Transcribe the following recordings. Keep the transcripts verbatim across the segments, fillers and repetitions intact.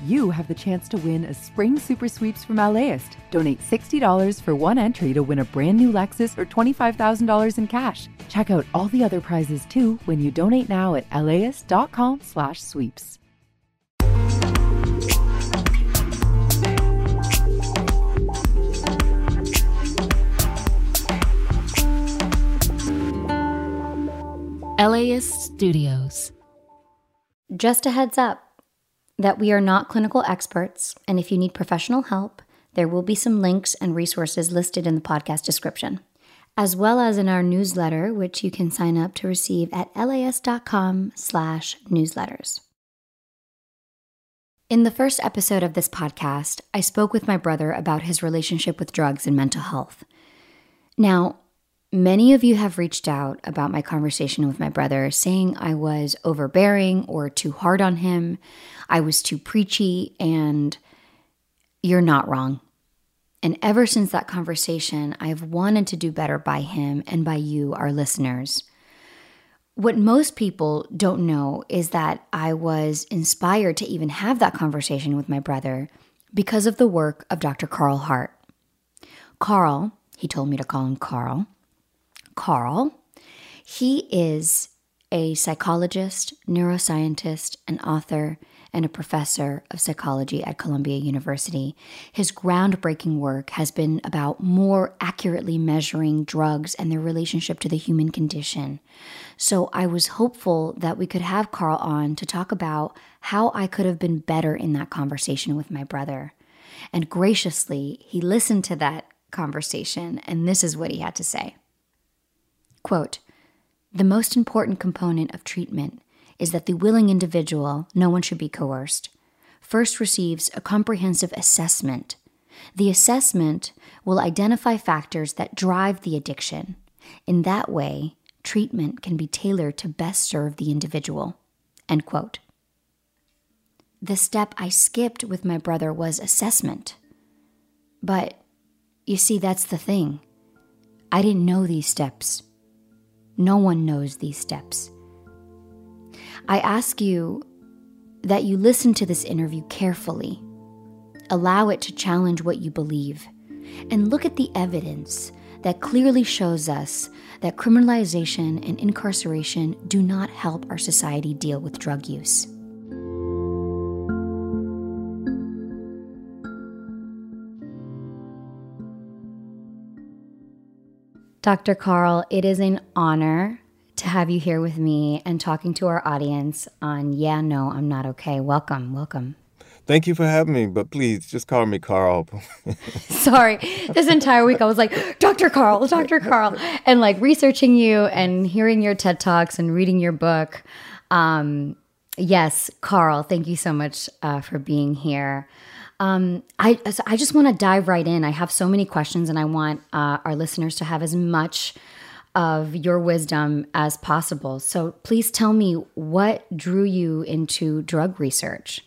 you have the chance to win a spring super sweeps from LAist. Donate sixty dollars for one entry to win a brand new Lexus or twenty-five thousand dollars in cash. Check out all the other prizes too when you donate now at laist.com slash sweeps. LAist Studios. Just a heads up that we are not clinical experts, and if you need professional help, there will be some links and resources listed in the podcast description, as well as in our newsletter, which you can sign up to receive at laist.com slash newsletters. In the first episode of this podcast, I spoke with my brother about his relationship with drugs and mental health. Now, many of you have reached out about my conversation with my brother, saying I was overbearing or too hard on him, I was too preachy, and you're not wrong. And ever since that conversation, I've wanted to do better by him and by you, our listeners. What most people don't know is that I was inspired to even have that conversation with my brother because of the work of Doctor Carl Hart. Carl, he told me to call him Carl, Carl, he is a psychologist, neuroscientist, an author, and a professor of psychology at Columbia University. His groundbreaking work has been about more accurately measuring drugs and their relationship to the human condition. So I was hopeful that we could have Carl on to talk about how I could have been better in that conversation with my brother. And graciously, he listened to that conversation, and this is what he had to say. Quote, "The most important component of treatment is that the willing individual, no one should be coerced, first receives a comprehensive assessment. The assessment will identify factors that drive the addiction. In that way, treatment can be tailored to best serve the individual." End quote. The step I skipped with my brother was assessment. But you see, that's the thing. I didn't know these steps. No one knows these steps. I ask you that you listen to this interview carefully. Allow it to challenge what you believe. And look at the evidence that clearly shows us that criminalization and incarceration do not help our society deal with drug use. Doctor Carl, it is an honor to have you here with me and talking to our audience on Yeah, No, I'm Not Okay. Welcome, welcome. Thank you for having me, but please just call me Carl. Sorry, this entire week I was like, Doctor Carl, Doctor Carl, and like researching you and hearing your TED Talks and reading your book. Um, yes, Carl, thank you so much uh, for being here. Um, I I just want to dive right in. I have so many questions, and I want uh, our listeners to have as much of your wisdom as possible. So please tell me, what drew you into drug research?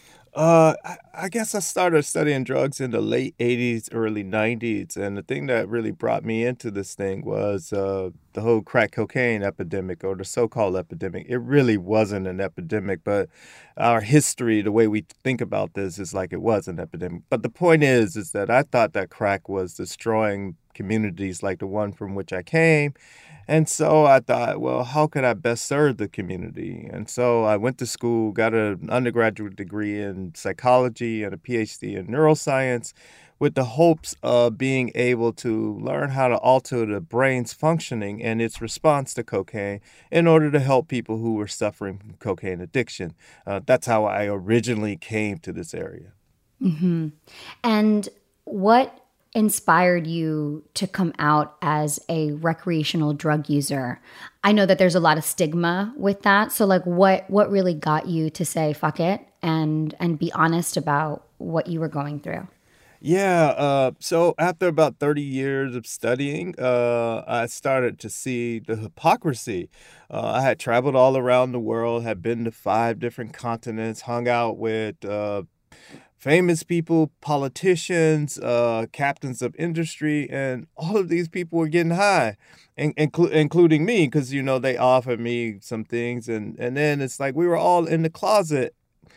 Uh, I, I guess I started studying drugs in the late eighties, early nineties, and the thing that really brought me into this thing was uh, the whole crack cocaine epidemic, or the so-called epidemic. It really wasn't an epidemic, but our history, the way we think about this, is like it was an epidemic. But the point is, is that I thought that crack was destroying communities like the one from which I came. And so I thought, well, how could I best serve the community? And so I went to school, got an undergraduate degree in psychology and a P H D in neuroscience, with the hopes of being able to learn how to alter the brain's functioning and its response to cocaine in order to help people who were suffering from cocaine addiction. Uh, that's how I originally came to this area. Mm-hmm. And what inspired you to come out as a recreational drug user? I know that there's a lot of stigma with that. So like what what really got you to say fuck it and and be honest about what you were going through? Yeah, uh, so after about thirty years of studying, uh, I started to see the hypocrisy. Uh, I had traveled all around the world, had been to five different continents, hung out with uh, famous people, politicians, uh, captains of industry, and all of these people were getting high, in, inclu- including me, because, you know, they offered me some things. And, and then it's like we were all in the closet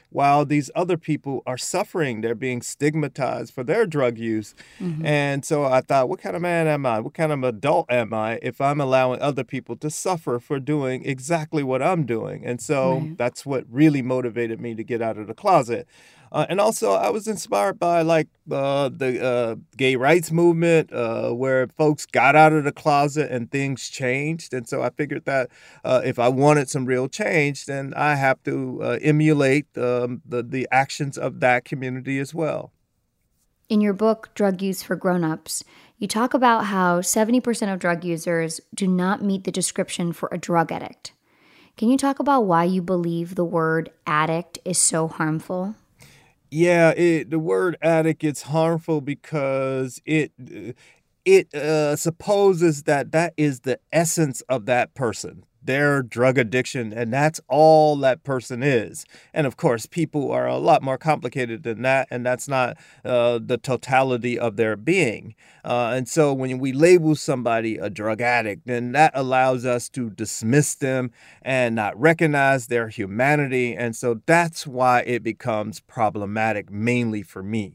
while these other people are suffering. They're being stigmatized for their drug use. Mm-hmm. And so I thought, what kind of man am I? What kind of adult am I if I'm allowing other people to suffer for doing exactly what I'm doing? And so right. that's what really motivated me to get out of the closet. Uh, and also, I was inspired by like uh, the uh, gay rights movement, uh, where folks got out of the closet and things changed. And so I figured that uh, if I wanted some real change, then I have to uh, emulate um, the the actions of that community as well. In your book, Drug Use for Grown-Ups, you talk about how seventy percent of drug users do not meet the description for a drug addict. Can you talk about why you believe the word addict is so harmful? Yeah, it, the word addict is harmful because it it uh, supposes that that is the essence of that person, their drug addiction, and that's all that person is. And of course, people are a lot more complicated than that, and that's not uh, the totality of their being. Uh, and so when we label somebody a drug addict, then that allows us to dismiss them and not recognize their humanity. And so that's why it becomes problematic, mainly for me.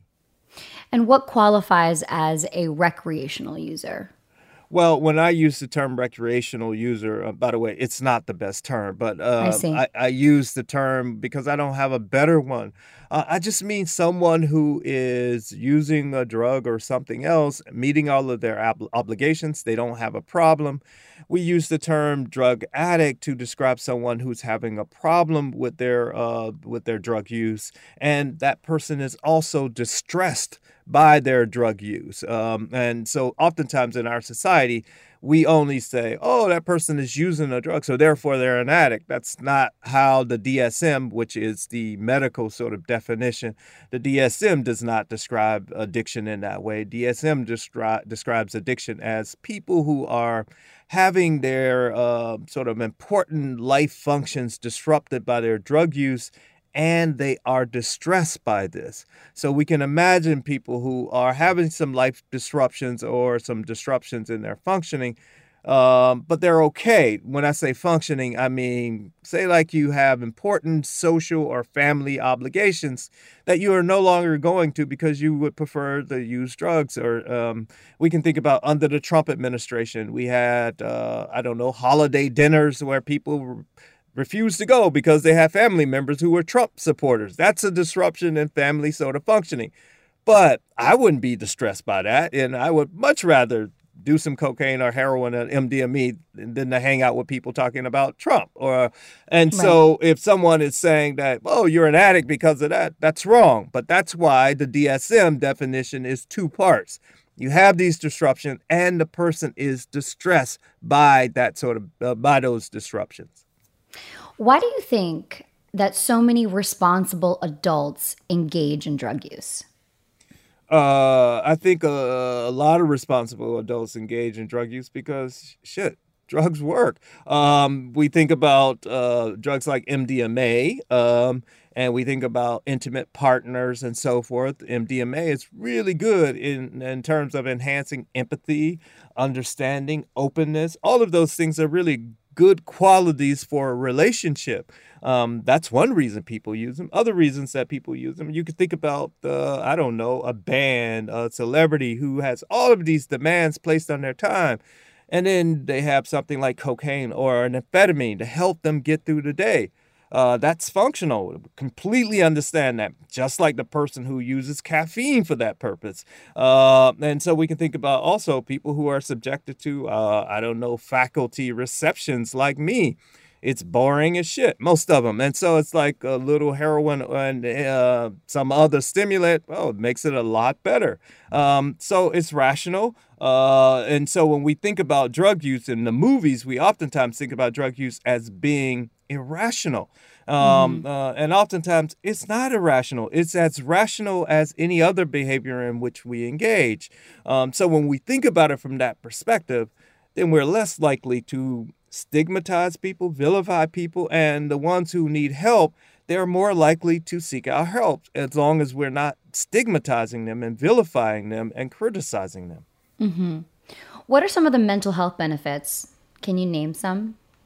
And what qualifies as a recreational user? Well, when I use the term recreational user, uh, by the way, it's not the best term, but uh, I, see. I, I use the term because I don't have a better one. Uh, I just mean someone who is using a drug or something else, meeting all of their ob- obligations. They don't have a problem. We use the term drug addict to describe someone who's having a problem with their uh, with their drug use, and that person is also distressed by their drug use. Um, and so oftentimes in our society, we only say, oh, that person is using a drug, so therefore they're an addict. That's not how the D S M, which is the medical sort of definition, the D S M does not describe addiction in that way. D S M descri- describes addiction as people who are having their uh, sort of important life functions disrupted by their drug use, and they are distressed by this. So we can imagine people who are having some life disruptions or some disruptions in their functioning, um, but they're okay. When I say functioning, I mean, say like you have important social or family obligations that you are no longer going to because you would prefer to use drugs. Or um, we can think about under the Trump administration, we had, uh, I don't know, holiday dinners where people refused to go because they have family members who were Trump supporters. That's a disruption in family sort of functioning. But I wouldn't be distressed by that, and I would much rather do some cocaine or heroin or M D M A than to hang out with people talking about Trump. Or, and right. So if someone is saying that, oh, you're an addict because of that, that's wrong. But that's why the D S M definition is two parts. You have these disruptions, and the person is distressed by that sort of uh, by those disruptions. Why do you think that so many responsible adults engage in drug use? Uh, I think a, a lot of responsible adults engage in drug use because, shit, drugs work. Um, we think about uh, drugs like M D M A, um, and we think about intimate partners and so forth. M D M A is really good in, in terms of enhancing empathy, understanding, openness. All of those things are really good qualities for a relationship. Um, that's one reason people use them. Other reasons that people use them, you could think about, uh, I don't know, a band, a celebrity who has all of these demands placed on their time. And then they have something like cocaine or an amphetamine to help them get through the day. Uh, that's functional. Completely understand that. Just like the person who uses caffeine for that purpose. Uh, and so we can think about also people who are subjected to, uh, I don't know, faculty receptions like me. It's boring as shit, most of them. And so it's like a little heroin and uh, some other stimulant. Oh, it makes it a lot better. Um, so it's rational. Uh, and so when we think about drug use in the movies, we oftentimes think about drug use as being irrational. Um, mm-hmm. uh, and oftentimes it's not irrational. It's as rational as any other behavior in which we engage. Um, so when we think about it from that perspective, then we're less likely to stigmatize people, vilify people, and the ones who need help, they're more likely to seek our help as long as we're not stigmatizing them and vilifying them and criticizing them. Mm-hmm. What are some of the mental health benefits? Can you name some?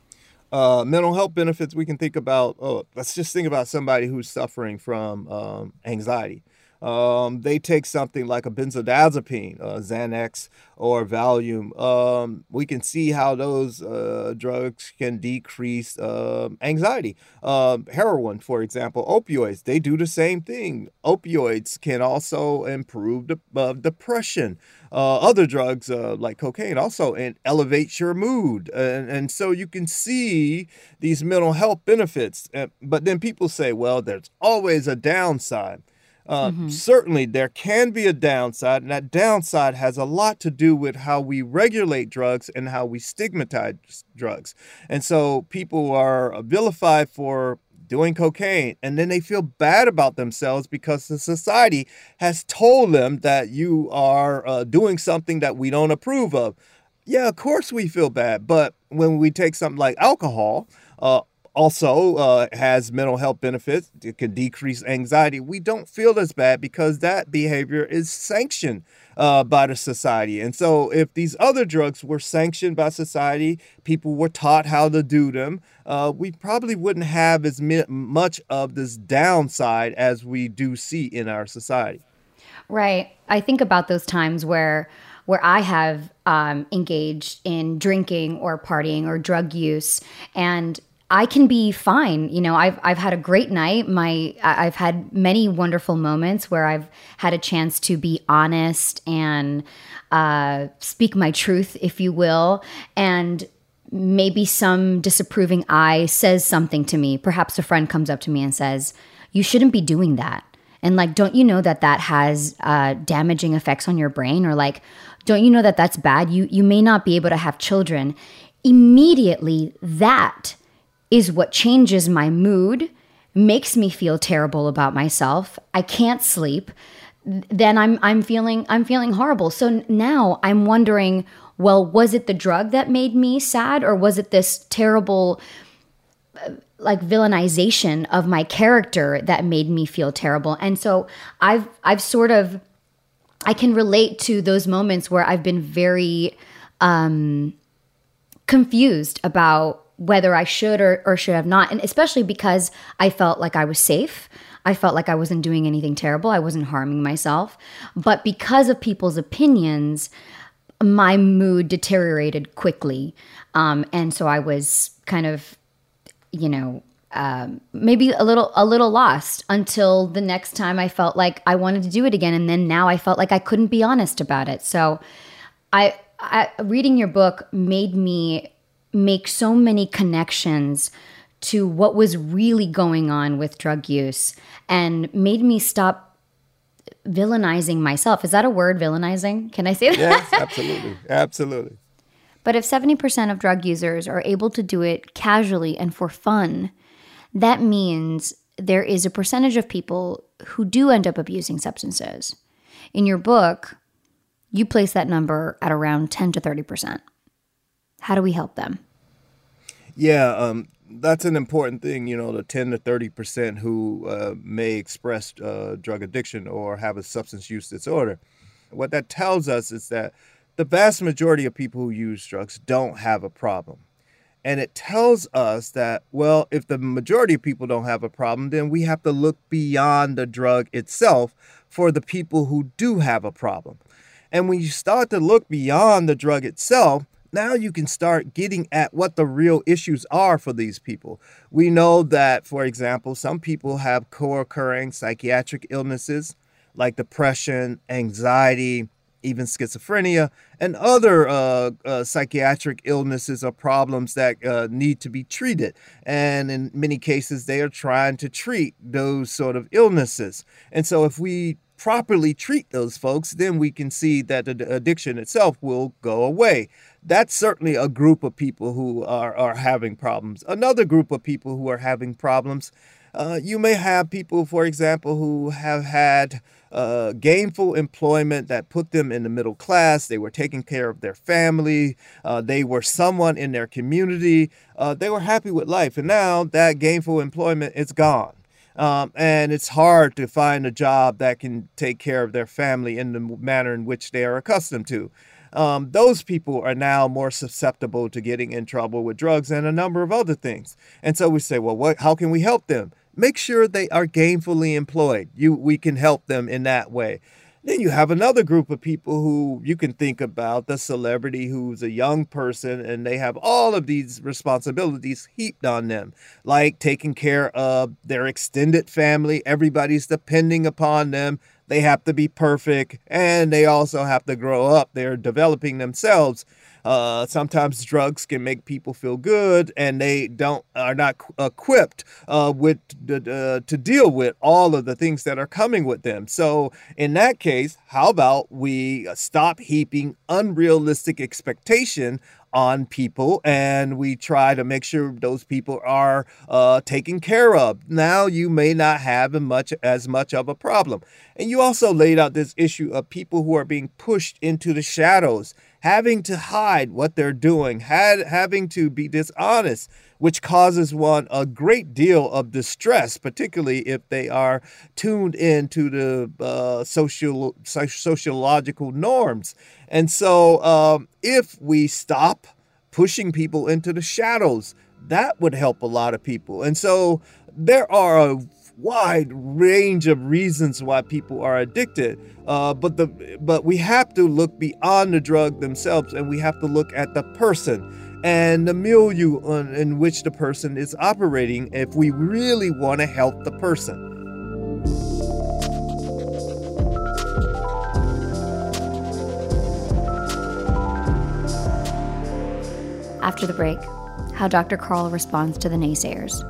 Uh, mental health benefits, we can think about, oh, let's just think about somebody who's suffering from um, anxiety. Um, they take something like a benzodiazepine, uh, Xanax or Valium. Um, we can see how those uh, drugs can decrease um anxiety. Um, heroin, for example, opioids, they do the same thing. Opioids can also improve the, uh, depression. Uh, other drugs uh, like cocaine also and elevates your mood. And, and so you can see these mental health benefits. Uh, but then people say, well, there's always a downside. Uh, Mm-hmm. certainly, there can be a downside, and that downside has a lot to do with how we regulate drugs and how we stigmatize drugs. And so people are vilified for doing cocaine, and then they feel bad about themselves because the society has told them that you are uh, doing something that we don't approve of. Yeah, of course we feel bad, but when we take something like alcohol, uh, also uh, has mental health benefits. It can decrease anxiety. We don't feel as bad because that behavior is sanctioned uh, by the society. And so if these other drugs were sanctioned by society, people were taught how to do them, uh, we probably wouldn't have as mi- much of this downside as we do see in our society. Right. I think about those times where where I have um, engaged in drinking or partying or drug use, and I can be fine. You know, I've I've had a great night. My I- I've had many wonderful moments where I've had a chance to be honest and uh, speak my truth, if you will, and maybe some disapproving eye says something to me. Perhaps a friend comes up to me and says, "You shouldn't be doing that." And like, don't you know that that has uh, damaging effects on your brain? Or like, don't you know that that's bad? You you may not be able to have children. Immediately, that is what changes my mood, makes me feel terrible about myself. I can't sleep. Then I'm I'm feeling I'm feeling horrible. So now I'm wondering, well, was it the drug that made me sad, or was it this terrible like villainization of my character that made me feel terrible? And so I've I've sort of I can relate to those moments where I've been very um, confused about whether I should or, or should have not. And especially because I felt like I was safe. I felt like I wasn't doing anything terrible. I wasn't harming myself. But because of people's opinions, my mood deteriorated quickly. Um, and so I was kind of, you know, um, maybe a little a little lost until the next time I felt like I wanted to do it again. And then now I felt like I couldn't be honest about it. So I, I reading your book made me make so many connections to what was really going on with drug use and made me stop villainizing myself. Is that a word, villainizing? Can I say that? Yes, absolutely. Absolutely. But if seventy percent of drug users are able to do it casually and for fun, that means there is a percentage of people who do end up abusing substances. In your book, you place that number at around ten to thirty percent. How do we help them? Yeah, um, that's an important thing, you know, the ten to thirty percent who uh, may express uh, drug addiction or have a substance use disorder. What that tells us is that the vast majority of people who use drugs don't have a problem. And it tells us that, well, if the majority of people don't have a problem, then we have to look beyond the drug itself for the people who do have a problem. And when you start to look beyond the drug itself, now you can start getting at what the real issues are for these people. We know that, for example, some people have co-occurring psychiatric illnesses like depression, anxiety, even schizophrenia, and other uh, uh, psychiatric illnesses or problems that uh, need to be treated. And in many cases, they are trying to treat those sort of illnesses. And so if we properly treat those folks, then we can see that the addiction itself will go away. That's certainly a group of people who are, are having problems. Another group of people who are having problems, uh, you may have people, for example, who have had uh, gainful employment that put them in the middle class. They were taking care of their family. Uh, they were someone in their community. Uh, they were happy with life. And now that gainful employment is gone. Um, and it's hard to find a job that can take care of their family in the manner in which they are accustomed to. um, those people are now more susceptible to getting in trouble with drugs and a number of other things. And so we say, well, what, how can we help them? Make sure they are gainfully employed. You, we can help them in that way. Then you have another group of people who you can think about, the celebrity who's a young person and they have all of these responsibilities heaped on them, like taking care of their extended family. Everybody's depending upon them. They have to be perfect, and they also have to grow up. They're developing themselves. Uh, sometimes drugs can make people feel good, and they don't are not equipped uh, with uh, to deal with all of the things that are coming with them. So in that case, how about we stop heaping unrealistic expectation on people, and we try to make sure those people are uh, taken care of. Now you may not have a much as much of a problem. And you also laid out this issue of people who are being pushed into the shadows, having to hide what they're doing, had, having to be dishonest, which causes one a great deal of distress, particularly if they are tuned into the uh, social, sociological norms. And so um, if we stop pushing people into the shadows, that would help a lot of people. And so there are a wide range of reasons why people are addicted, uh, but the but we have to look beyond the drug themselves, and we have to look at the person and the milieu in, in which the person is operating if we really want to help the person. After the break, how Doctor Carl responds to the naysayers.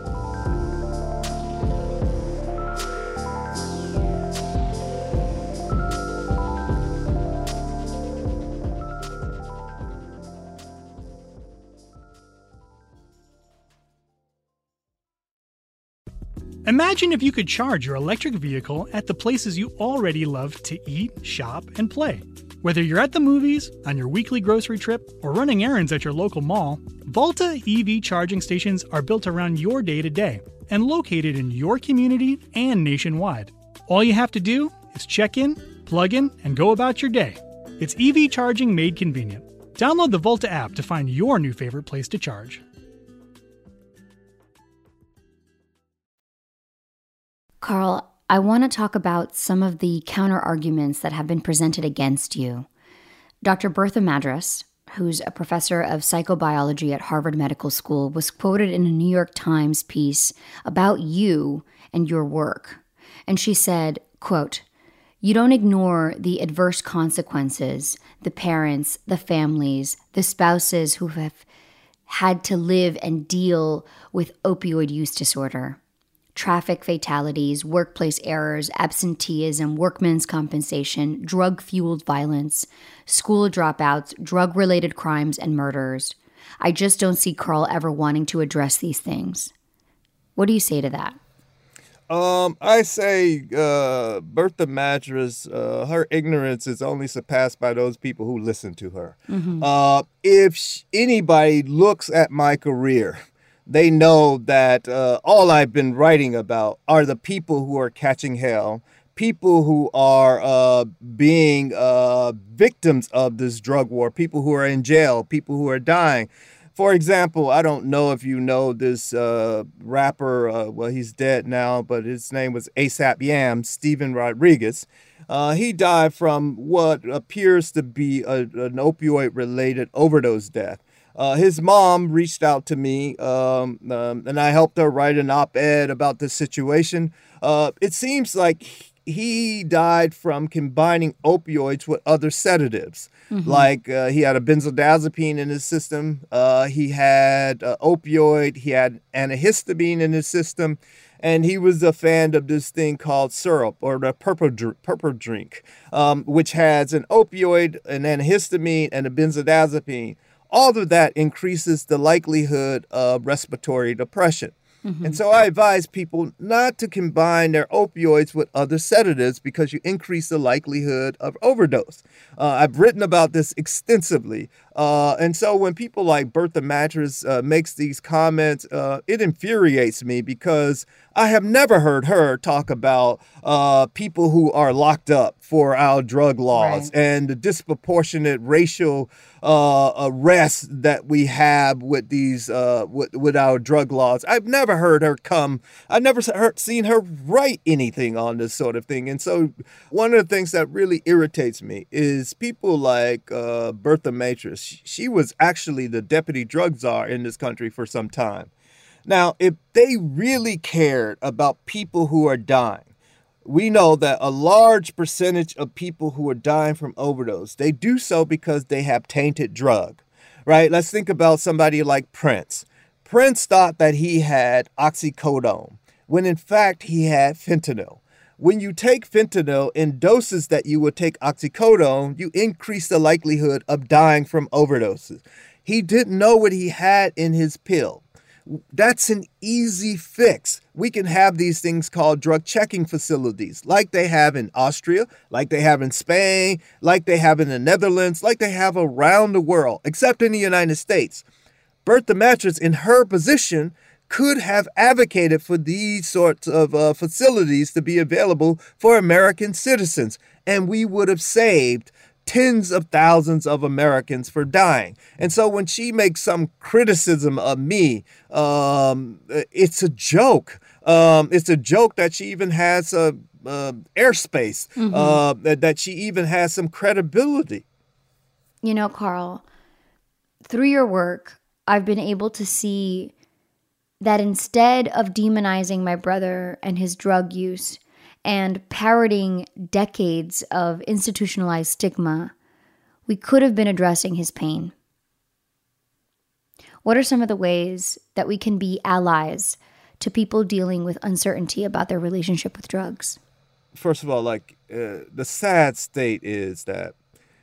Imagine if you could charge your electric vehicle at the places you already love to eat, shop, and play. Whether you're at the movies, on your weekly grocery trip, or running errands at your local mall, Volta E V charging stations are built around your day-to-day and located in your community and nationwide. All you have to do is check in, plug in, and go about your day. It's E V charging made convenient. Download the Volta app to find your new favorite place to charge. Carl, I want to talk about some of the counter-arguments that have been presented against you. Doctor Bertha Madras, who's a professor of psychobiology at Harvard Medical School, was quoted in a New York Times piece about you and your work. And she said, quote, "You don't ignore the adverse consequences, the parents, the families, the spouses who have had to live and deal with opioid use disorder. Traffic fatalities, workplace errors, absenteeism, workmen's compensation, drug-fueled violence, school dropouts, drug-related crimes, and murders. I just don't see Carl ever wanting to address these things." What do you say to that? Um, I say uh, Bertha Madras, uh, her ignorance is only surpassed by those people who listen to her. Mm-hmm. Uh, if sh- anybody looks at my career, they know that uh, all I've been writing about are the people who are catching hell, people who are uh, being uh, victims of this drug war, people who are in jail, people who are dying. For example, I don't know if you know this uh, rapper, uh, well, he's dead now, but his name was ASAP Yam, Steven Rodriguez. Uh, he died from what appears to be a, an opioid-related overdose death. Uh, his mom reached out to me, um, um, and I helped her write an op-ed about the situation. Uh, it seems like he died from combining opioids with other sedatives. Mm-hmm. Like uh, he had a benzodiazepine in his system. Uh, he had uh, opioid. He had antihistamine in his system. And he was a fan of this thing called syrup, or the purple, dr- purple drink, um, which has an opioid, an antihistamine, and a benzodiazepine. All of that increases the likelihood of respiratory depression. Mm-hmm. And so I advise people not to combine their opioids with other sedatives because you increase the likelihood of overdose. Uh, I've written about this extensively. Uh, and so when people like Bertha Mattress uh, makes these comments, uh, it infuriates me because I have never heard her talk about uh, people who are locked up for our drug laws Right. and the disproportionate racial uh, arrests that we have with these uh, with, with our drug laws. I've never heard her come. I've never heard, seen her write anything on this sort of thing. And so one of the things that really irritates me is people like uh, Bertha Mattress. She, she was actually the deputy drug czar in this country for some time. Now, if they really cared about people who are dying, we know that a large percentage of people who are dying from overdose, they do so because they have tainted drug, right? Let's think about somebody like Prince. Prince thought that he had oxycodone, when in fact he had fentanyl. When you take fentanyl in doses that you would take oxycodone, you increase the likelihood of dying from overdoses. He didn't know what he had in his pill. That's an easy fix. We can have these things called drug checking facilities, like they have in Austria, like they have in Spain, like they have in the Netherlands, like they have around the world, except in the United States. Bertha Mattress, in her position, could have advocated for these sorts of uh, facilities to be available for American citizens, and we would have saved tens of thousands of Americans for dying. And so when she makes some criticism of me, um, it's a joke. Um, it's a joke that she even has a, uh, airspace, mm-hmm. uh, that, that she even has some credibility. You know, Carl, through your work, I've been able to see that instead of demonizing my brother and his drug use and parroting decades of institutionalized stigma, we could have been addressing his pain. What are some of the ways that we can be allies to people dealing with uncertainty about their relationship with drugs? First of all, like uh, the sad state is that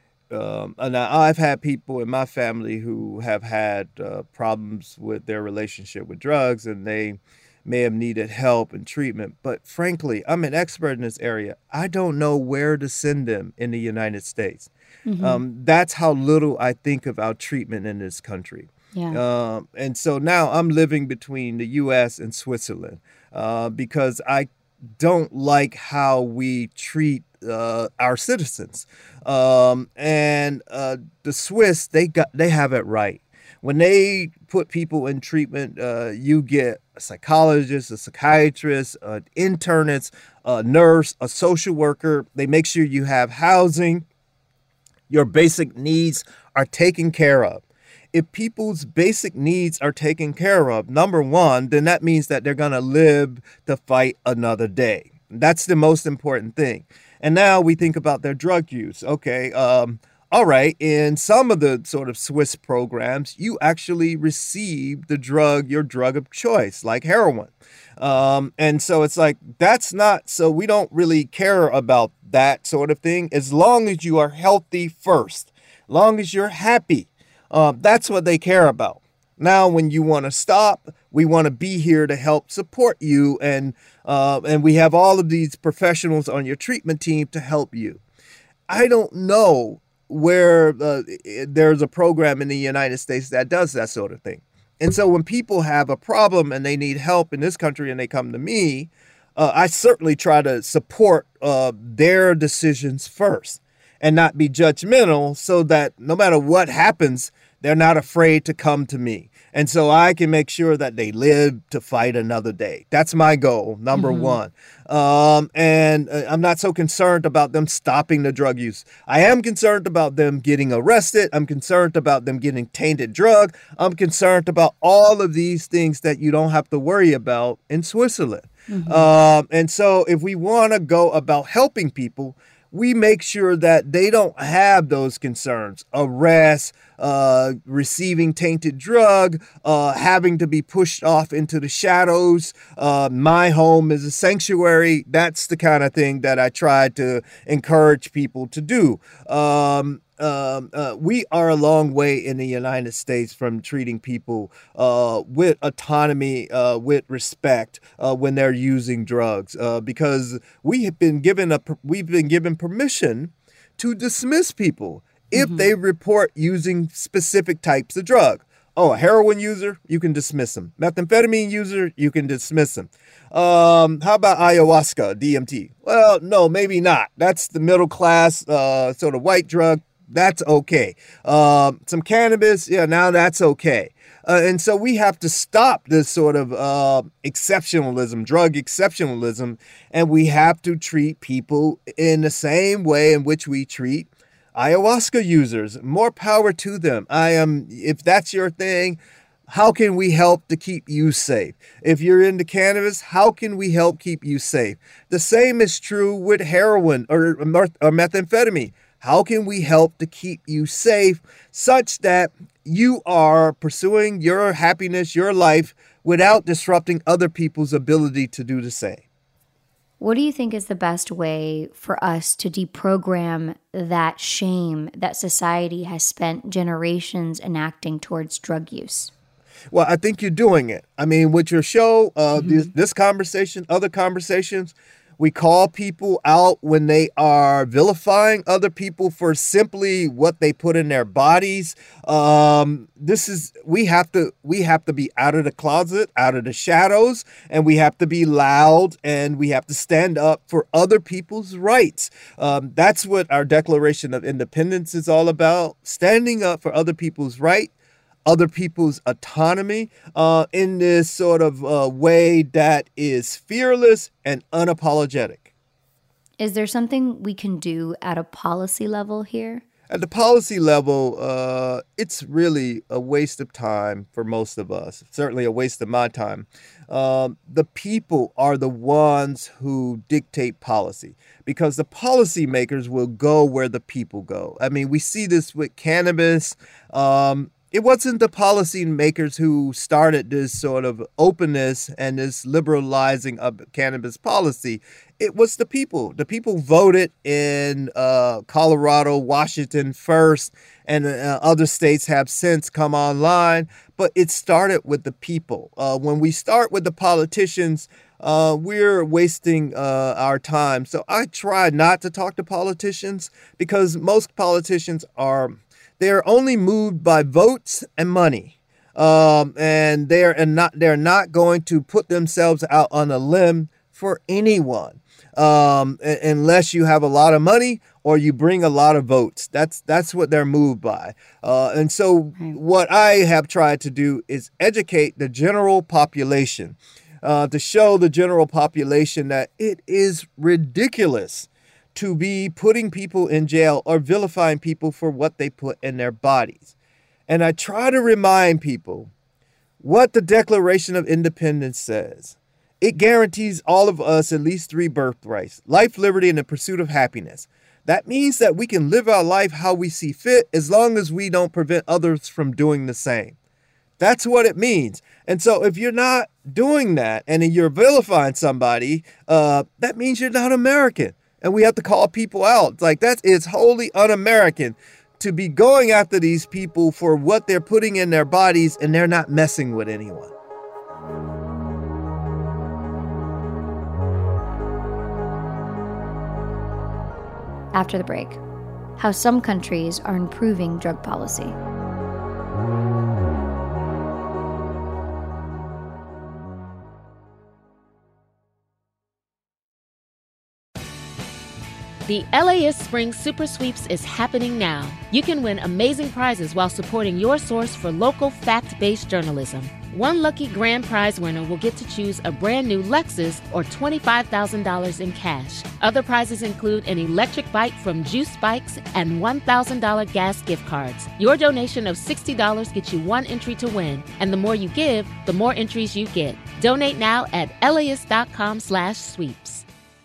um, and I've had people in my family who have had uh, problems with their relationship with drugs, and they may have needed help and treatment. But frankly, I'm an expert in this area. I don't know where to send them in the United States. Mm-hmm. Um, that's how little I think about treatment in this country. Yeah. Um, and so now I'm living between the U S and Switzerland uh, because I don't like how we treat uh, our citizens. Um, and uh, the Swiss, they got they have it right. When they put people in treatment, uh, you get a psychologist, a psychiatrist, an internist, a nurse, a social worker. They make sure you have housing. Your basic needs are taken care of. If people's basic needs are taken care of, number one, then that means that they're going to live to fight another day. That's the most important thing. And now we think about their drug use. Okay, um, all right, in some of the sort of Swiss programs, you actually receive the drug, your drug of choice, like heroin. Um, and so it's like, that's not, so we don't really care about that sort of thing as long as you are healthy first, long as you're happy. Uh, that's what they care about. Now, when you want to stop, we want to be here to help support you. And uh, and we have all of these professionals on your treatment team to help you. I don't know where uh, there's a program in the United States that does that sort of thing. And so when people have a problem and they need help in this country and they come to me, uh, I certainly try to support uh, their decisions first and not be judgmental so that no matter what happens, they're not afraid to come to me. And so I can make sure that they live to fight another day. That's my goal, number mm-hmm. one. Um, and uh, I'm not so concerned about them stopping the drug use. I am concerned about them getting arrested. I'm concerned about them getting tainted drug. I'm concerned about all of these things that you don't have to worry about in Switzerland. Mm-hmm. Um, and so if we want to go about helping people, we make sure that they don't have those concerns, arrest, uh, receiving tainted drug, uh, having to be pushed off into the shadows. Uh, my home is a sanctuary. That's the kind of thing that I try to encourage people to do. Um, Um, uh, we are a long way in the United States from treating people uh, with autonomy, uh, with respect uh, when they're using drugs, uh, because we have been given a we've been given permission to dismiss people if mm-hmm. they report using specific types of drug. Oh, a heroin user, you can dismiss them. Methamphetamine user, you can dismiss them. Um, how about ayahuasca, D M T? Well, no, maybe not. That's the middle class uh, sort of white drug. That's okay. Um, some cannabis, yeah, now that's okay. Uh, and so we have to stop this sort of uh, exceptionalism, drug exceptionalism, and we have to treat people in the same way in which we treat ayahuasca users. More power to them. I am, if that's your thing, how can we help to keep you safe? If you're into cannabis, how can we help keep you safe? The same is true with heroin or, or methamphetamine. How can we help to keep you safe such that you are pursuing your happiness, your life, without disrupting other people's ability to do the same? What do you think is the best way for us to deprogram that shame that society has spent generations enacting towards drug use? Well, I think you're doing it. I mean, with your show, uh, mm-hmm. this, this conversation, other conversations, we call people out when they are vilifying other people for simply what they put in their bodies. Um, this is we have to we have to be out of the closet, out of the shadows, and we have to be loud, and we have to stand up for other people's rights. Um, that's what our Declaration of Independence is all about: standing up for other people's rights, other people's autonomy uh, in this sort of uh, way that is fearless and unapologetic. Is there something we can do at a policy level here? At the policy level, uh, it's really a waste of time for most of us, certainly a waste of my time. Um, the people are the ones who dictate policy because the policymakers will go where the people go. I mean, we see this with cannabis. Um, It wasn't the policymakers who started this sort of openness and this liberalizing of cannabis policy. It was the people. The people voted in uh, Colorado, Washington first, and uh, other states have since come online. But it started with the people. Uh, when we start with the politicians, uh, we're wasting uh, our time. So I try not to talk to politicians because most politicians are... They're only moved by votes and money, um, and they're and not they're not going to put themselves out on a limb for anyone um, unless you have a lot of money or you bring a lot of votes. That's that's what they're moved by. Uh, and so what I have tried to do is educate the general population, uh, to show the general population that it is ridiculous to be putting people in jail or vilifying people for what they put in their bodies. And I try to remind people what the Declaration of Independence says. It guarantees all of us at least three birthrights: life, liberty, and the pursuit of happiness. That means that we can live our life how we see fit as long as we don't prevent others from doing the same. That's what it means. And so if you're not doing that and you're vilifying somebody, uh, that means you're not American. And we have to call people out. It's like, that is wholly un-American to be going after these people for what they're putting in their bodies, and they're not messing with anyone. After the break, how some countries are improving drug policy. The LAist Spring Super Sweeps is happening now. You can win amazing prizes while supporting your source for local fact-based journalism. One lucky grand prize winner will get to choose a brand new Lexus or twenty-five thousand dollars in cash. Other prizes include an electric bike from Juice Bikes and one thousand dollars gas gift cards. Your donation of sixty dollars gets you one entry to win, and the more you give, the more entries you get. Donate now at LAist.com slash sweeps.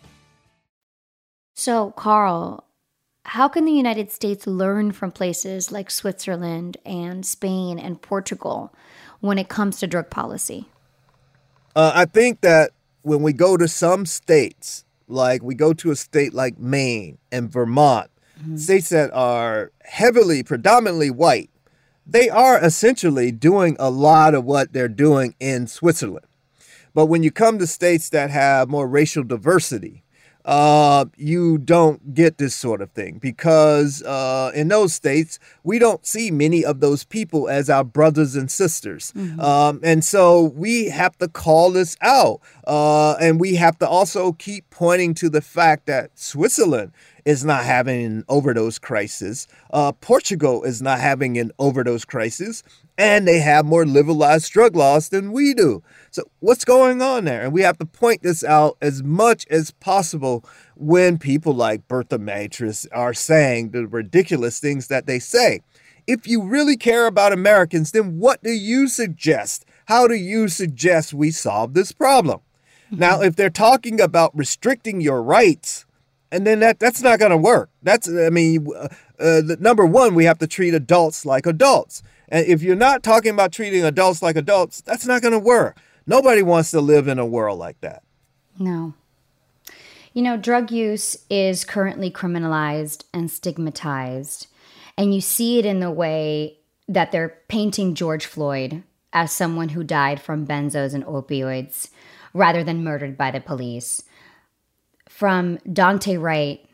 So, Carl, how can the United States learn from places like Switzerland and Spain and Portugal when it comes to drug policy? Uh, I think that when we go to some states, like we go to a state like Maine and Vermont, mm-hmm. states that are heavily, predominantly white, they are essentially doing a lot of what they're doing in Switzerland. But when you come to states that have more racial diversity, uh, you don't get this sort of thing because uh, in those states, we don't see many of those people as our brothers and sisters. Mm-hmm. Um, and so we have to call this out. Uh, and we have to also keep pointing to the fact that Switzerland is not having an overdose crisis. Uh, Portugal is not having an overdose crisis. And they have more liberalized drug laws than we do. So what's going on there? And we have to point this out as much as possible when people like Bertha Matras are saying the ridiculous things that they say. If you really care about Americans, then what do you suggest? How do you suggest we solve this problem? Mm-hmm. Now, if they're talking about restricting your rights, and then that that's not going to work. That's, I mean, uh, uh, the, number one, we have to treat adults like adults. And if you're not talking about treating adults like adults, that's not going to work. Nobody wants to live in a world like that. No. You know, drug use is currently criminalized and stigmatized. And you see it in the way that they're painting George Floyd as someone who died from benzos and opioids rather than murdered by the police. From Daunte Wright,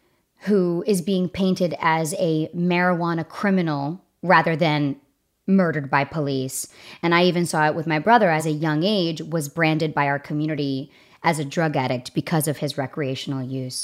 who is being painted as a marijuana criminal rather than murdered by police. And I even saw it with my brother as a young age, was branded by our community as a drug addict because of his recreational use.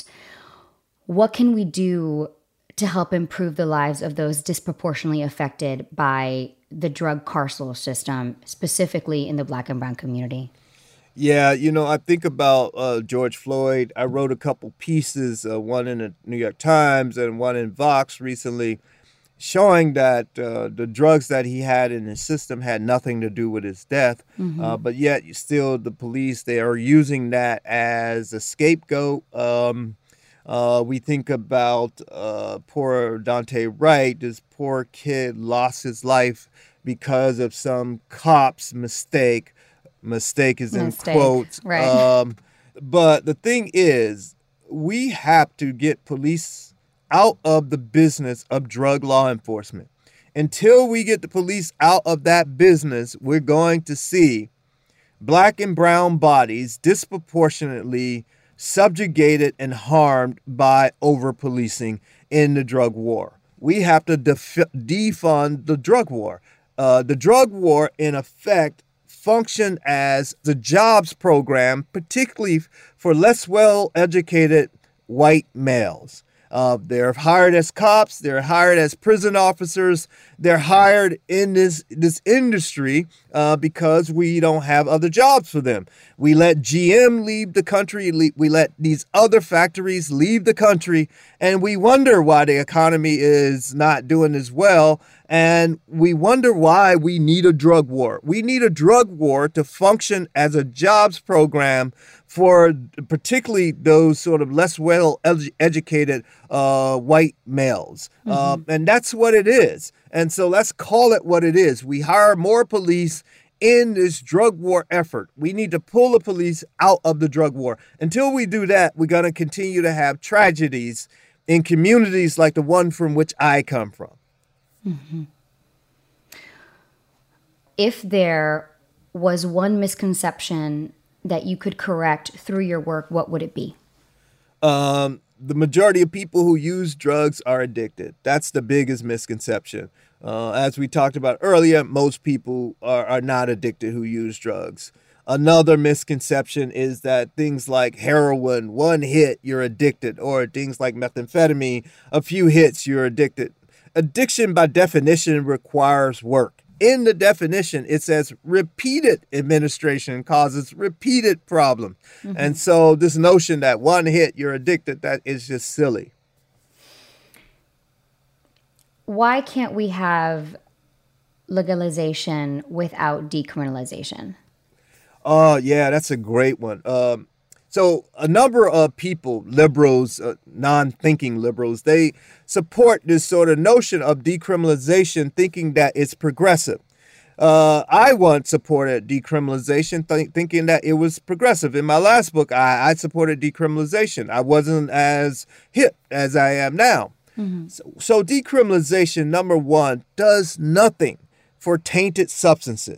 What can we do to help improve the lives of those disproportionately affected by the drug carceral system, specifically in the Black and brown community? Yeah, you know, I think about uh, George Floyd. I wrote a couple pieces, uh, one in the New York Times and one in Vox recently, showing that uh, the drugs that he had in his system had nothing to do with his death. Mm-hmm. Uh, but yet still the police, they are using that as a scapegoat. Um, uh, we think about uh, poor Daunte Wright. This poor kid lost his life because of some cop's mistake. Mistake is in mistake. Quotes. Right. Um, but the thing is, we have to get police out of the business of drug law enforcement. Until we get the police out of that business, we're going to see Black and brown bodies disproportionately subjugated and harmed by over-policing in the drug war. We have to def- defund the drug war. Uh, the drug war, in effect, function as the jobs program, particularly for less well-educated white males. Uh, they're hired as cops. They're hired as prison officers. They're hired in this this industry uh, because we don't have other jobs for them. We let G M leave the country. We let these other factories leave the country, and we wonder why the economy is not doing as well. And we wonder why we need a drug war. We need a drug war to function as a jobs program for particularly those sort of less well-educated uh, white males. Mm-hmm. Um, and that's what it is. And so let's call it what it is. We hire more police in this drug war effort. We need to pull the police out of the drug war. Until we do that, we're going to continue to have tragedies in communities like the one from which I come from. Mm-hmm. If there was one misconception that you could correct through your work, what would it be? Um, the majority of people who use drugs are addicted. That's the biggest misconception. Uh, as we talked about earlier, most people are, are not addicted who use drugs. Another misconception is that things like heroin, one hit, you're addicted, or things like methamphetamine, a few hits, you're addicted. Addiction, by definition, requires work. In the definition, it says repeated administration causes repeated problem. Mm-hmm. And so this notion that one hit, you're addicted, that is just silly. Why can't we have legalization without decriminalization? Oh, yeah, that's a great one. Um, So a number of people, liberals, uh, non-thinking liberals, they support this sort of notion of decriminalization, thinking that it's progressive. Uh, I once supported decriminalization, th- thinking that it was progressive. In my last book, I, I supported decriminalization. I wasn't as hip as I am now. Mm-hmm. So, so decriminalization, number one, does nothing for tainted substances.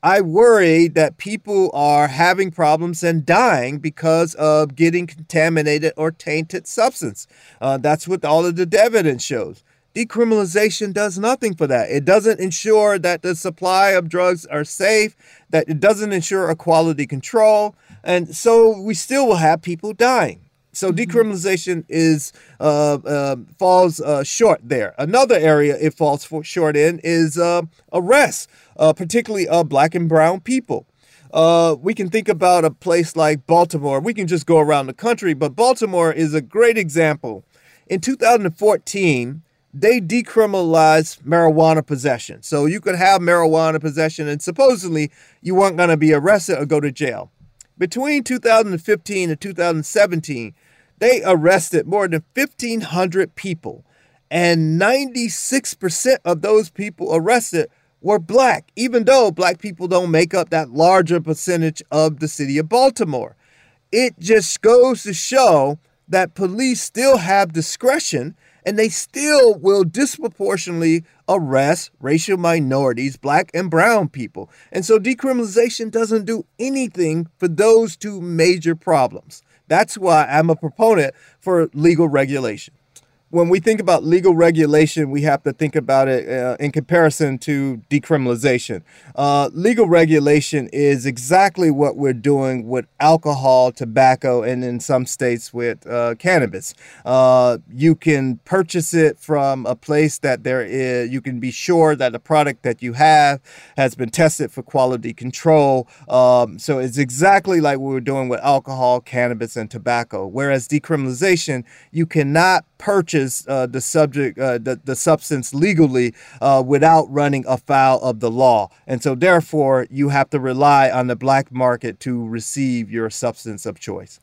I worry that people are having problems and dying because of getting contaminated or tainted substance. Uh, that's what all of the evidence shows. Decriminalization does nothing for that. It doesn't ensure that the supply of drugs are safe, that it doesn't ensure a quality control, and so we still will have people dying. So decriminalization is uh, uh, falls uh, short there. Another area it falls for short in is uh, arrests, uh, particularly of black and brown people. Uh, we can think about a place like Baltimore. We can just go around the country, but Baltimore is a great example. In two thousand fourteen, they decriminalized marijuana possession. So you could have marijuana possession and supposedly you weren't going to be arrested or go to jail. Between two thousand fifteen and two thousand seventeen, they arrested more than fifteen hundred people, and ninety-six percent of those people arrested were black, even though black people don't make up that larger percentage of the city of Baltimore. It just goes to show that police still have discretion, and they still will disproportionately arrest racial minorities, black and brown people. And so decriminalization doesn't do anything for those two major problems. That's why I'm a proponent for legal regulation. When we think about legal regulation, we have to think about it uh, in comparison to decriminalization. Uh, legal regulation is exactly what we're doing with alcohol, tobacco, and in some states with uh, cannabis. Uh, you can purchase it from a place that there is, you can be sure that the product that you have has been tested for quality control. Um, so it's exactly like what we're doing with alcohol, cannabis, and tobacco. Whereas decriminalization, you cannot purchase Uh, the subject, uh, the, the substance legally uh, without running afoul of the law. And so therefore, you have to rely on the black market to receive your substance of choice.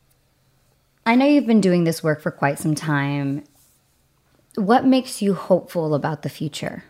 I know you've been doing this work for quite some time. What makes you hopeful about the future?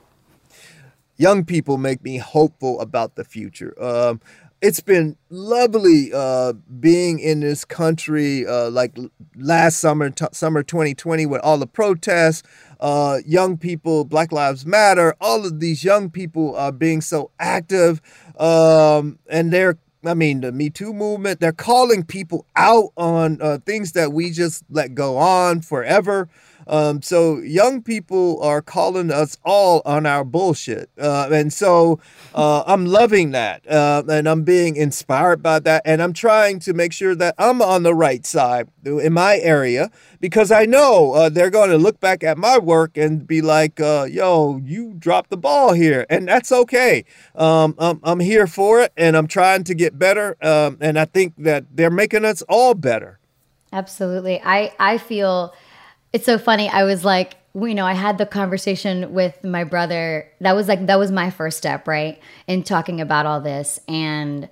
Young people make me hopeful about the future. Um, It's been lovely uh, being in this country uh, like last summer, t- summer twenty twenty, with all the protests, uh, young people, Black Lives Matter, all of these young people are being so active. Um, and they're, I mean, the Me Too movement, they're calling people out on uh, things that we just let go on forever. Um, so young people are calling us all on our bullshit. Uh, and so uh, I'm loving that. Uh, and I'm being inspired by that. And I'm trying to make sure that I'm on the right side in my area, because I know uh, they're going to look back at my work and be like, uh, yo, you dropped the ball here. And that's okay. Um, I'm, I'm here for it, and I'm trying to get better. Um, and I think that they're making us all better. Absolutely. I, I feel... It's so funny. I was like, you know, I had the conversation with my brother. That was like, that was my first step, right? In talking about all this. And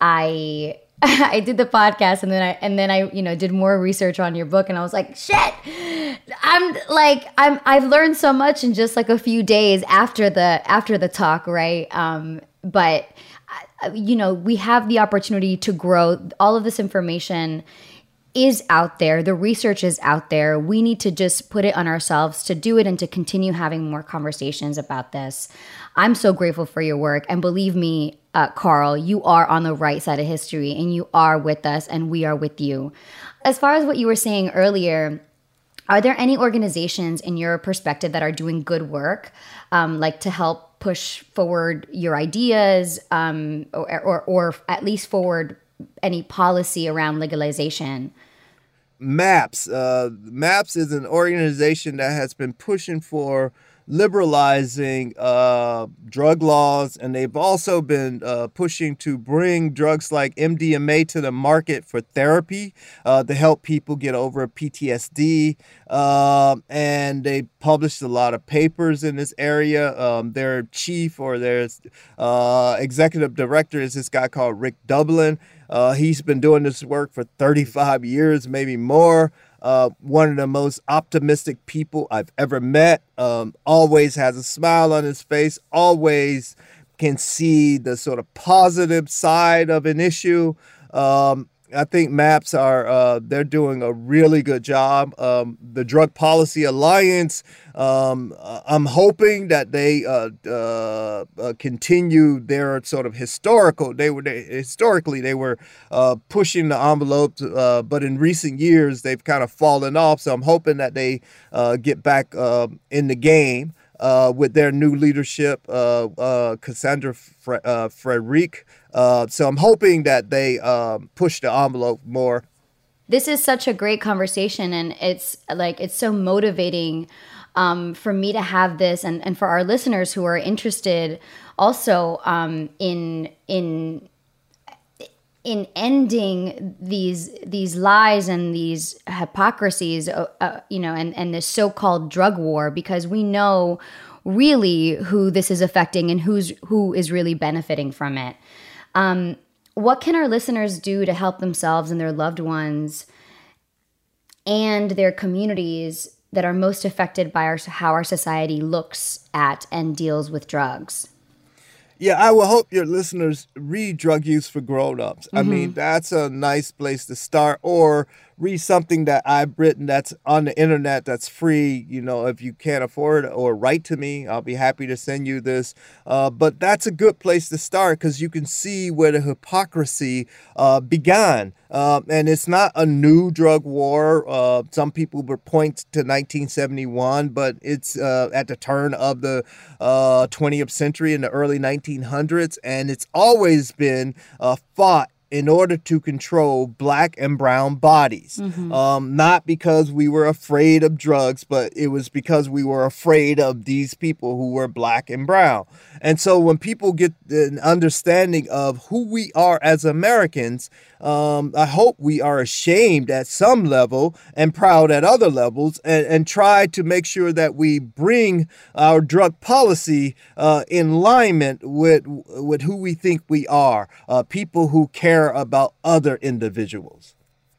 I, I did the podcast, and then I, and then I, you know, did more research on your book, and I was like, shit, I'm like, I'm, I've learned so much in just like a few days after the, after the talk. Right. Um, but you know, we have the opportunity to grow. All of this information is out there. The research is out there. We need to just put it on ourselves to do it and to continue having more conversations about this. I'm so grateful for your work. And believe me, uh, Carl, you are on the right side of history, and you are with us, and we are with you. As far as what you were saying earlier, are there any organizations in your perspective that are doing good work, um, like to help push forward your ideas, um, or, or, or at least forward any policy around legalization? MAPS. Uh, MAPS is an organization that has been pushing for liberalizing uh, drug laws, and they've also been uh, pushing to bring drugs like M D M A to the market for therapy uh, to help people get over P T S D. Um, and they published a lot of papers in this area. Um, their chief or their uh, executive director is this guy called Rick Dublin. Uh, he's been doing this work for thirty-five years, maybe more. Uh, one of the most optimistic people I've ever met. Um, always has a smile on his face, always can see the sort of positive side of an issue. Um, I think MAPS are uh, they're doing a really good job. Um, the Drug Policy Alliance, um, I'm hoping that they uh, uh, uh, continue their sort of historical. They were they, historically they were uh, pushing the envelope, uh, but in recent years they've kind of fallen off. So I'm hoping that they uh, get back uh, in the game uh, with their new leadership, uh, uh, Cassandra Fre- uh, Frederick. Uh, so I'm hoping that they um, push the envelope more. This is such a great conversation, and it's like it's so motivating um, for me to have this, and, and for our listeners who are interested also um, in in in ending these these lies and these hypocrisies, uh, uh, you know, and and this so-called drug war, because we know really who this is affecting and who's who is really benefiting from it. Um, what can our listeners do to help themselves and their loved ones and their communities that are most affected by our, how our society looks at and deals with drugs? Yeah, I will hope your listeners read Drug Use for Grown-Ups. Mm-hmm. I mean, that's a nice place to start. Or read something that I've written that's on the internet that's free. You know, if you can't afford it, or write to me, I'll be happy to send you this. Uh, but that's a good place to start because you can see where the hypocrisy uh, began. Uh, and it's not a new drug war. Uh, some people would point to nineteen seventy-one, but it's uh, at the turn of the uh, twentieth century in the early nineteen hundreds. And it's always been uh, fought in order to control black and brown bodies. Mm-hmm. Um, not because we were afraid of drugs, but it was because we were afraid of these people who were black and brown. And so when people get an understanding of who we are as Americans, um, I hope we are ashamed at some level and proud at other levels, and, and try to make sure that we bring our drug policy uh, in alignment with, with who we think we are, uh, people who care about other individuals.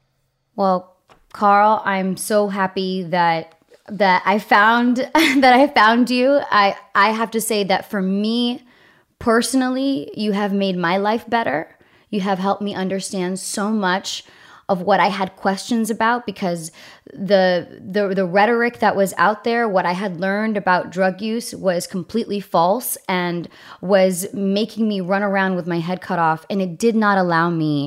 Well, Carl, I'm so happy that that I found that I found you. I I have to say that for me personally, you have made my life better. You have helped me understand so much of what I had questions about, because the the the rhetoric that was out there, what I had learned about drug use, was completely false and was making me run around with my head cut off, and it did not allow me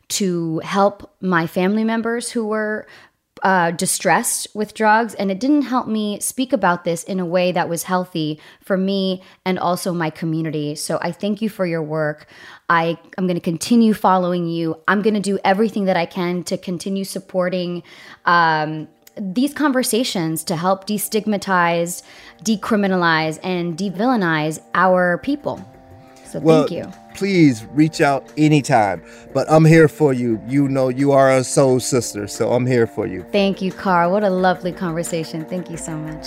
to help my family members who were uh, distressed with drugs, and it didn't help me speak about this in a way that was healthy for me and also my community. So I thank you for your work. I, I'm going to continue following you. I'm going to do everything that I can to continue supporting um, these conversations to help destigmatize, decriminalize, and devillainize our people. So well, thank you. Please reach out anytime. But I'm here for you. You know you are a soul sister, so I'm here for you. Thank you, Carl. What a lovely conversation. Thank you so much.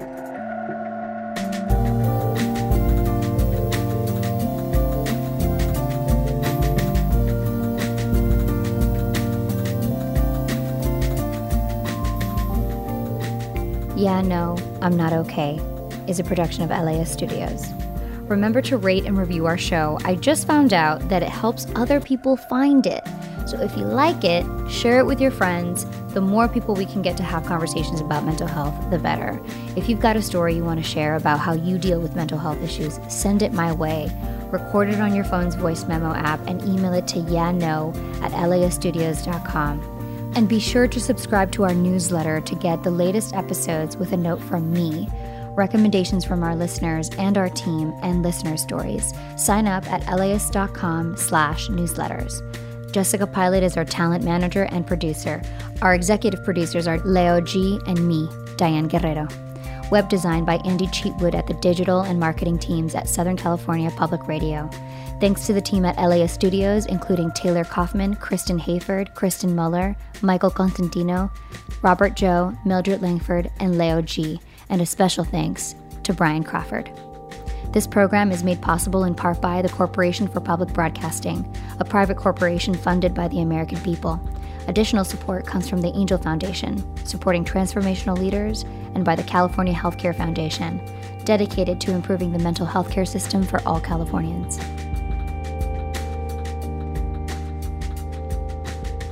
Yeah, No, I'm Not Okay is a production of L A S Studios. Remember to rate and review our show. I just found out that it helps other people find it. So if you like it, share it with your friends. The more people we can get to have conversations about mental health, the better. If you've got a story you want to share about how you deal with mental health issues, send it my way. Record it on your phone's voice memo app and email it to yeah no at L A S studios dot com. And be sure to subscribe to our newsletter to get the latest episodes with a note from me, recommendations from our listeners and our team, and listener stories. Sign up at las.com slash newsletters. Jessica Pilot is our talent manager and producer. Our executive producers are Leo G. and me, Diane Guerrero. Web design by Andy Cheatwood at the digital and marketing teams at Southern California Public Radio. Thanks to the team at L A S Studios, including Taylor Kaufman, Kristen Hayford, Kristen Muller, Michael Constantino, Robert Joe, Mildred Langford, and Leo G. And a special thanks to Brian Crawford. This program is made possible in part by the Corporation for Public Broadcasting, a private corporation funded by the American people. Additional support comes from the Angel Foundation, supporting transformational leaders, and by the California Healthcare Foundation, dedicated to improving the mental health care system for all Californians.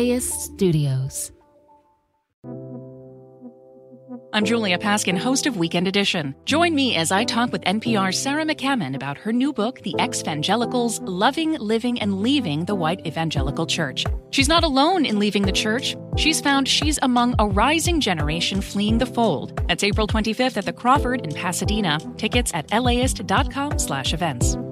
LAist Studios. I'm Julia Paskin, host of Weekend Edition. Join me as I talk with N P R's Sarah McCammon about her new book, The Ex-Evangelicals, Loving, Living, and Leaving the White Evangelical Church. She's not alone in leaving the church. She's found she's among a rising generation fleeing the fold. That's April twenty-fifth at the Crawford in Pasadena. Tickets at laist dot com slash events.